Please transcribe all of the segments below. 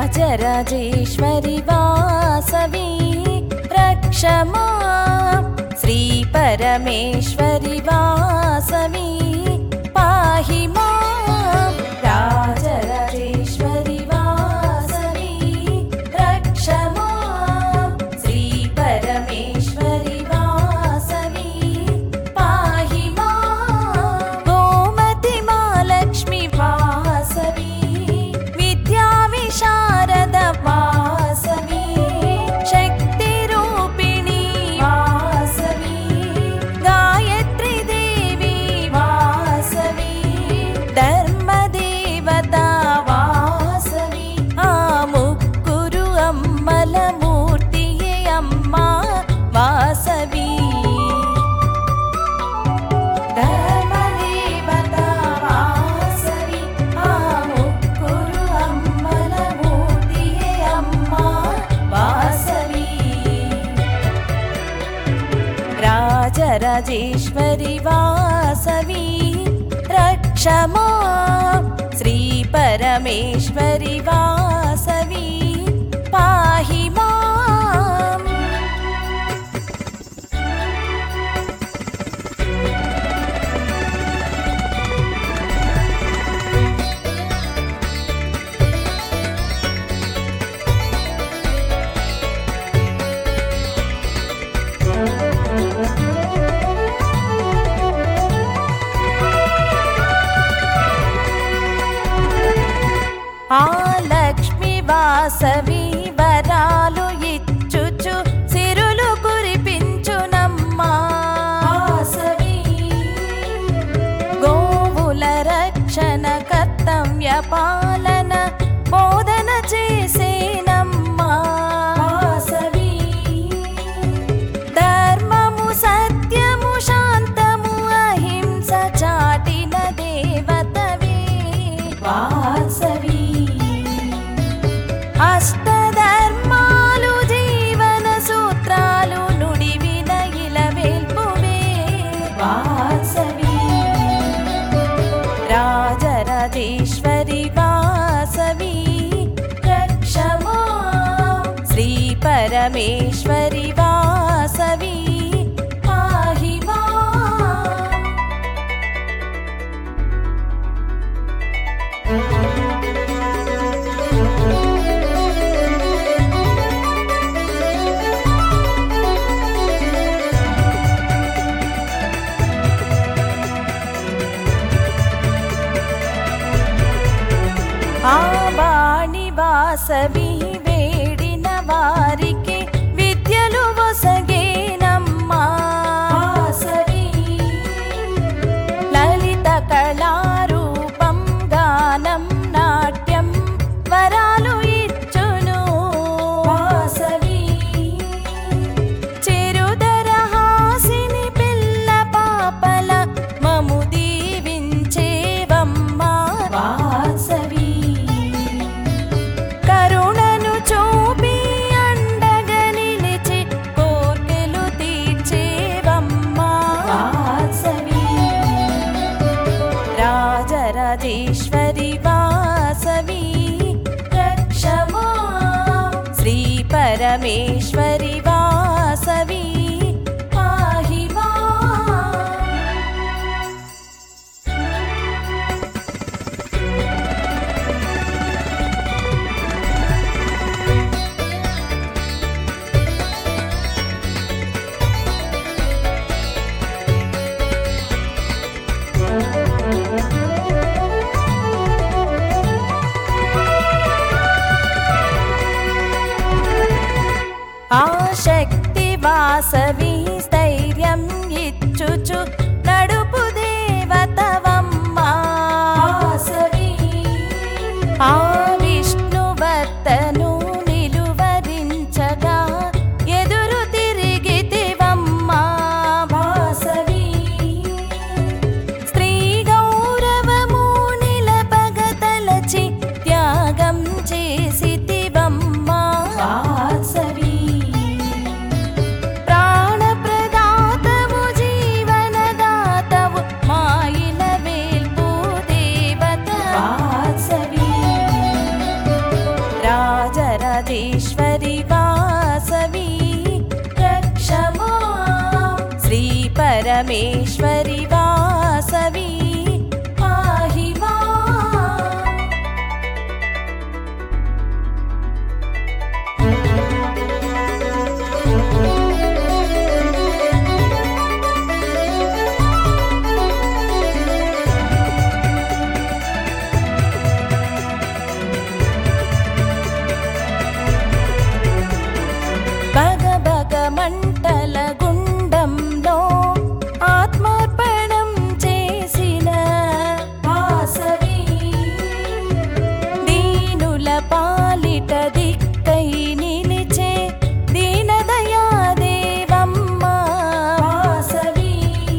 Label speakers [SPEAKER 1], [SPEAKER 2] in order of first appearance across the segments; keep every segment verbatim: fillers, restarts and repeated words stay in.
[SPEAKER 1] राजराजेश्वरि वासवी रक्ष मां श्री परमेश्वरि वासवी पाहि मां राजराजेश्वरि वासवी रक्ष मां श्री परमेश्वरि वासवी पाहि मां गोमति महालक्ष्मी वासवी विद्या विशारद वासवी शक्ति रूपिणी वासवी गायत्री देवी वासवी धर्म देवता वासवी आ मुक्कुरु अम्मल मूर्तिये अम्मा वासवी धर्म देवता वासवी आ मुक्कुरु अम्मल मूर्तिये अम्मा वासवी राजराजेश्वरि वासवी रक्ष मां श्री परमेश्वरि वासवी पाहि माम् ఆ లక్ష్మి వాసవి వరాలు ఇచ్చుచు సిరులు కురిపించునమ్మా వాసవి గోవుల రక్షణ కర్తవ్య పాలన బోధన చేసేనమ్మా వాసవి ధర్మము సత్యము శాంతము అహింస చాటిన దేవతవే వాసవి అష్టధర్మాలు జీవన సూత్రాలు నుడివిన ఇలవేల్పువే వాసవి రాజరాజేశ్వరి వాసవి రక్ష మాం శ్రీ పరమేశ్వరి వాసవి పాహి మాం ఆ వాణి వాసవి వేడిన వారికి విద్యలు వసగేనమ్మా వాసవి లలిత కళారూపం గానం నాట్యం వరాలు ఇచ్చును వాసవి చిరుదర హాసిని పిల్ల పాపల మము దీవించేవమ్మా వాసవి కరుణను చూపి అండగా నిలిచి కోర్కెలు తీర్చేవమ్మా వాసవి రాజరాజేశ్వరి వాసవి రక్ష మాం శ్రీ పరమేశ్వరి వాసవి పాహి మాం ఆ శక్తి వాసవి స్థైర్యం ఇచ్చుచు నడుపు దేవతవమ్మా వాసవి ఆ విష్ణువర్తను నిలువరించగా ఎదురు తిరిగితివమ్మా వాసవి స్త్రీ గౌరవము నిలపగ తలచి త్యాగం చేసితివమ్మా వాసవి ప్రాణప్రదాతము జీవన परमेश्वरि वासवी पाहि माम्। బగ బగ మంటల గుండంలో ఆత్మార్పణం చేసిన వాసవి దీనుల పాలిట దిక్కై నిలిచే దీనదయా దేవమ్మ వాసవి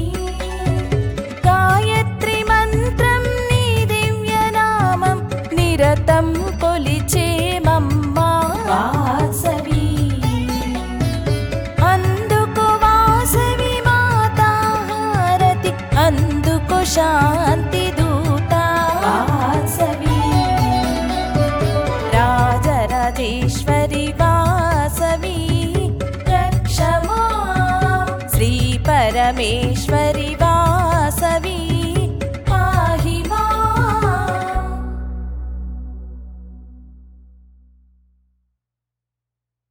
[SPEAKER 1] గాయత్రి మంత్రం నీ దివ్యనామం నిరతం కొలిచేమమ్మ వాసవి అందుకు వాసవి మాతా హారతి అందుకు శాంతి